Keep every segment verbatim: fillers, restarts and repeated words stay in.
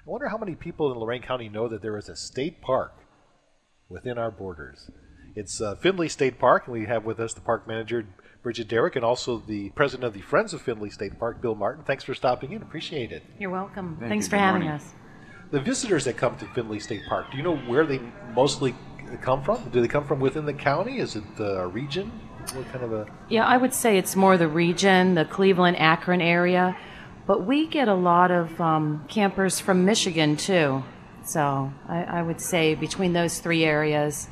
I wonder how many people in Lorain County know that there is a state park within our borders. It's uh, Findlay State Park, and we have with us the park manager, Bridget Derrick, and also the president of the Friends of Findlay State Park, Bill Martin. Thanks for stopping in. Appreciate it. You're welcome. Thank Thanks you. for Good having morning. us. The visitors that come to Findlay State Park, do you know where they mostly come from? Do they come from within the county? Is it uh, a region? What kind of a... Yeah, I would say it's more the region, the Cleveland, Akron area, but we get a lot of um, campers from Michigan too. So I, I would say between those three areas,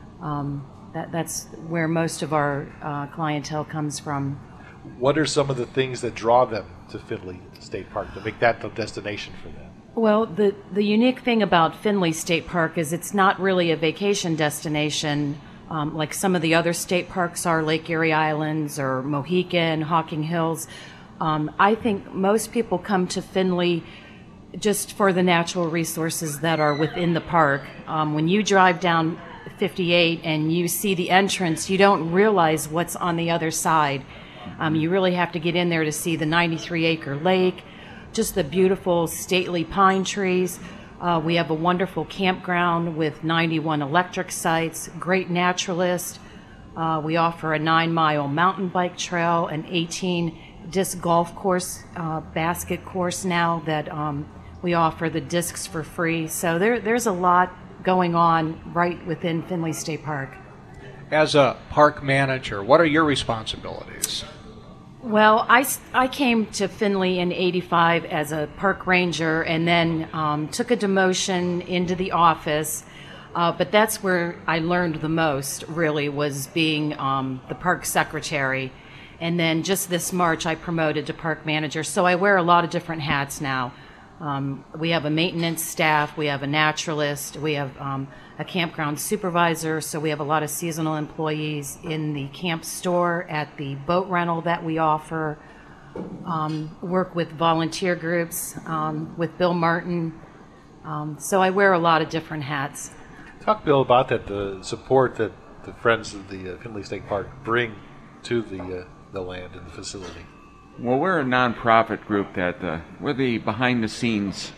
um, that, that's where most of our uh, clientele comes from. What are some of the things that draw them to Findlay State Park to make that the destination for them? Well, the, the unique thing about Findlay State Park is it's not really a vacation destination um, like some of the other state parks are, Lake Erie Islands or Mohican, Hocking Hills. Um, I think most people come to Findlay just for the natural resources that are within the park. Um, when you drive down fifty-eight and you see the entrance, you don't realize what's on the other side. Um, you really have to get in there to see the ninety-three acre lake, just the beautiful stately pine trees. Uh, we have a wonderful campground with ninety-one electric sites, great naturalist. Uh, we offer a nine mile mountain bike trail, an eighteen disc golf course, uh, basket course now that um, we offer the discs for free. So there, there's a lot going on right within Findlay State Park. As a park manager, what are your responsibilities? Well, I, I came to Findlay in eighty-five as a park ranger and then um, took a demotion into the office. Uh, but that's where I learned the most, really, was being um, the park secretary. And then just this March, I promoted to park manager. So I wear a lot of different hats now. Um, we have a maintenance staff, we have a naturalist, we have um, a campground supervisor, so we have a lot of seasonal employees in the camp store, at the boat rental that we offer, um, work with volunteer groups, um, with Bill Martin. Um, so I wear a lot of different hats. Talk, Bill, about that, the support that the Friends of the uh, Findlay State Park bring to the, uh, the land and the facility. Well, we're a nonprofit group that uh, we're the behind-the-scenes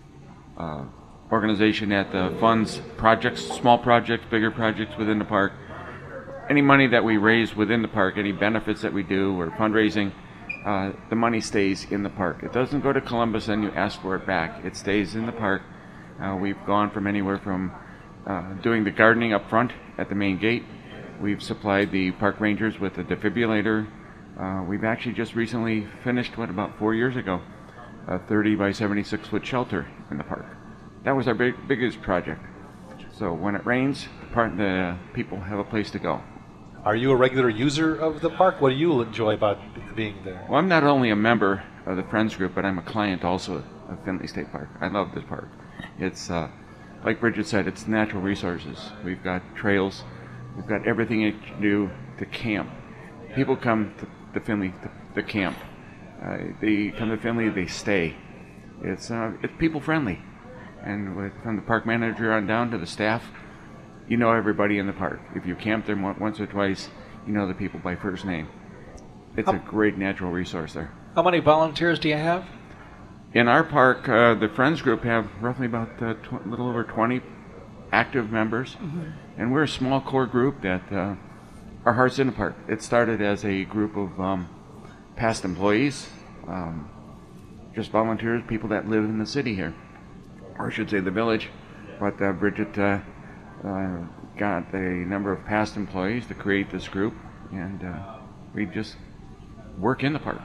uh, organization that uh, funds projects, small projects, bigger projects within the park. Any money that we raise within the park, any benefits that we do or fundraising, uh, the money stays in the park. It doesn't go to Columbus and you ask for it back. It stays in the park. Uh, we've gone from anywhere from uh, doing the gardening up front at the main gate. We've supplied the park rangers with a defibrillator. Uh, we've actually just recently finished, what, about four years ago, a thirty by seventy-six foot shelter in the park. That was our big, biggest project. So when it rains, the, part, the people have a place to go. Are you a regular user of the park? What do you enjoy about being there? Well, I'm not only a member of the Friends group, but I'm a client also of Findlay State Park. I love this park. It's, uh, like Bridget said, it's natural resources. We've got trails. We've got everything you can do to camp. People come to the Findlay, the, the camp. Uh, they come to Findlay, they stay. It's uh, it's people friendly, and with, from the park manager on down to the staff, you know everybody in the park. If you camp there once or twice, you know the people by first name. It's a great natural resource there. How many volunteers do you have? In our park, uh, the Friends group have roughly about a uh, tw- little over twenty active members, mm-hmm. and we're a small core group that. Uh, Our Heart's in the Park. It started as a group of um, past employees, um, just volunteers, people that live in the city here, or I should say the village. But uh, Bridget uh, uh, got a number of past employees to create this group, and uh, we just work in the park.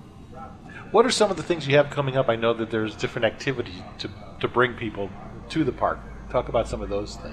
What are some of the things you have coming up? I know that there's different activities to, to bring people to the park. Talk about some of those things.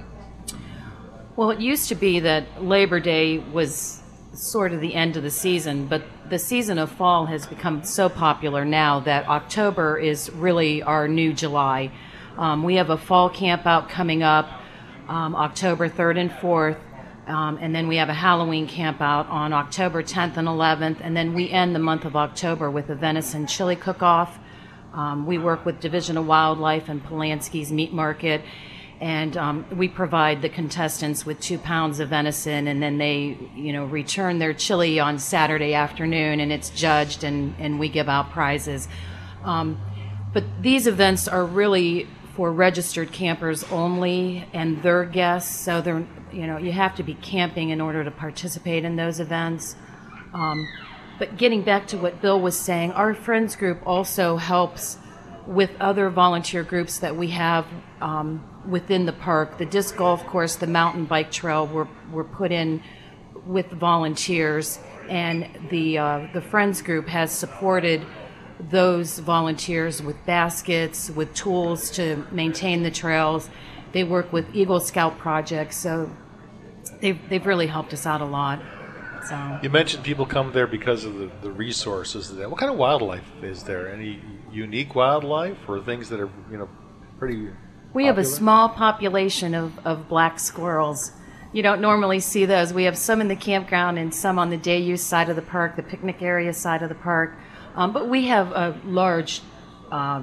Well, it used to be that Labor Day was sort of the end of the season, but the season of fall has become so popular now that October is really our new July. Um, we have a fall camp out coming up um, October third and fourth, um, and then we have a Halloween camp out on October tenth and eleventh, and then we end the month of October with a venison chili cook-off. Um, we work with Division of Wildlife and Polanski's Meat Market. And um, we provide the contestants with two pounds of venison, and then they, you know, return their chili on Saturday afternoon, and it's judged, and, and we give out prizes. Um, but these events are really for registered campers only and their guests. So they're, you know, you have to be camping in order to participate in those events. Um, but getting back to what Bill was saying, our friends group also helps with other volunteer groups that we have um, within the park. The disc golf course, the mountain bike trail were, were put in with volunteers, and the uh, the friends group has supported those volunteers with baskets, with tools to maintain the trails. They work with Eagle Scout projects, so they've, they've really helped us out a lot. So. You mentioned people come there because of the, the resources there. What kind of wildlife is there? Any unique wildlife or things that are, you know, pretty We have a popular? small population of, of black squirrels. You don't normally see those. We have some in the campground and some on the day use side of the park, the picnic area side of the park. Um, but we have a large uh,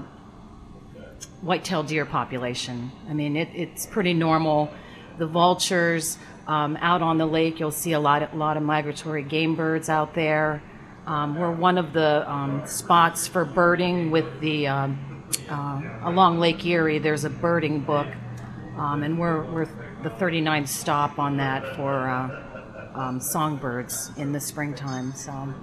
white-tailed deer population. I mean, it, it's pretty normal. The vultures, um, out on the lake, you'll see a lot, a lot of migratory game birds out there. Um, we're one of the um, spots for birding with the, um, uh, along Lake Erie, there's a birding book, um, and we're, we're the thirty-ninth stop on that for uh, um, songbirds in the springtime. So.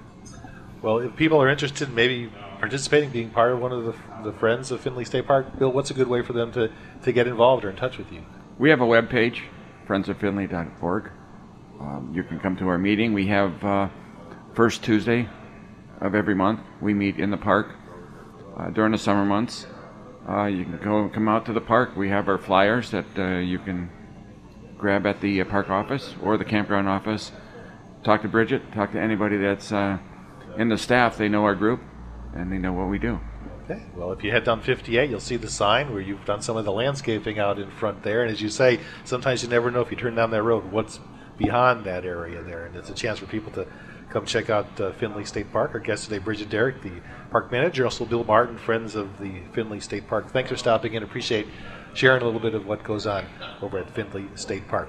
Well, if people are interested in maybe participating, being part of one of the, the Friends of Findlay State Park, Bill, what's a good way for them to, to get involved or in touch with you? We have a web page, friends of findlay dot org. Um, you can come to our meeting. We have uh, first Tuesday of every month. We meet in the park uh, during the summer months. Uh, you can go come out to the park. We have our flyers that uh, you can grab at the uh, park office or the campground office. Talk to Bridget. Talk to anybody that's uh, in the staff. They know our group and they know what we do. Okay. Well, if you head down fifty-eight, you'll see the sign where you've done some of the landscaping out in front there. And as you say, sometimes you never know if you turn down that road what's behind that area there. And it's a chance for people to come check out uh, Findlay State Park. Our guest today, Bridget Derrick, the park manager. Also, Bill Martin, Friends of the Findlay State Park. Thanks for stopping in. Appreciate sharing a little bit of what goes on over at Findlay State Park.